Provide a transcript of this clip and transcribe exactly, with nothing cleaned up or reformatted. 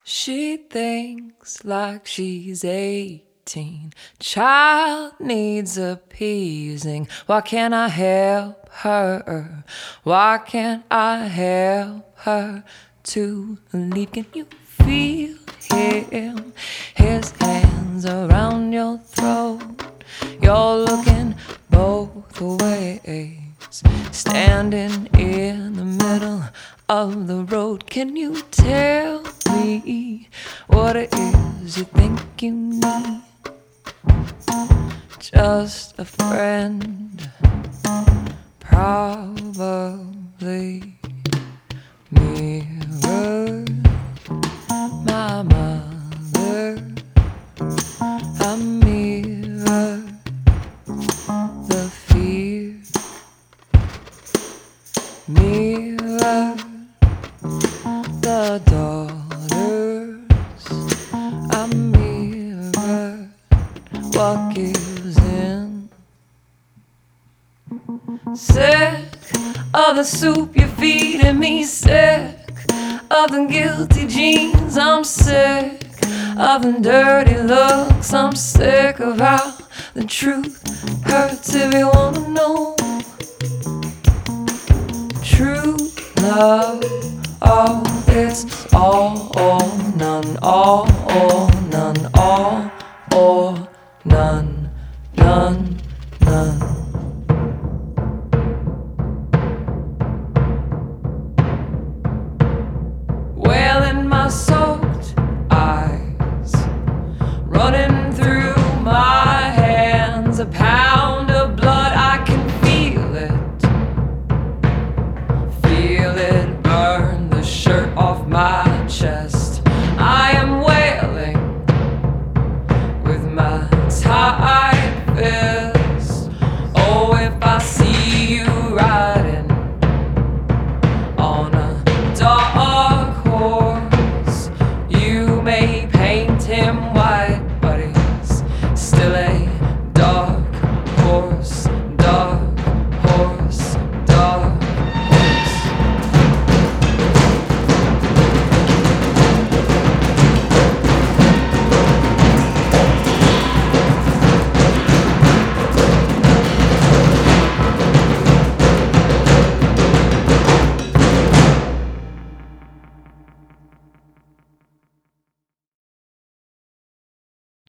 She thinks like she's eighteen. Child needs appeasing. Why can't I help her? Why can't I help her to leave? Can you feel him? His hands around your throat. You're looking both ways, standing in the middle of the road. Can you tell me what it is you think you need? Just a friend, probably. Mirror my mother, I mirror the fear. Mirror the daughters, I mirror what gives in. Sick of the soup you're feeding me, sick of the guilty jeans, I'm sick of the dirty looks, I'm sick of how the truth hurts if you wanna know. True love, oh, it's all or none, all or